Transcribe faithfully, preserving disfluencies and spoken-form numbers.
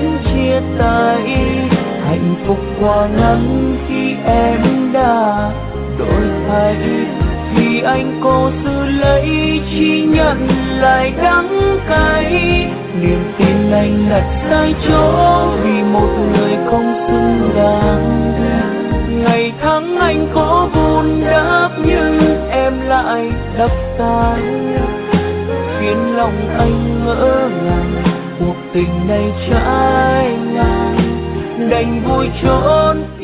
chia tay. Hạnh phúc quá ngắn khi em đã đổi thay, vì anh cố giữ lấy chỉ nhận lại đắng cay. Niềm tin anh đặt sai chỗ vì một người không xứng đáng. Ngày tháng anh có vun đắp nhưng em lại đập tan, khiến lòng anh ngỡ ngàng cuộc tình này trái ngang. Đành vui trốn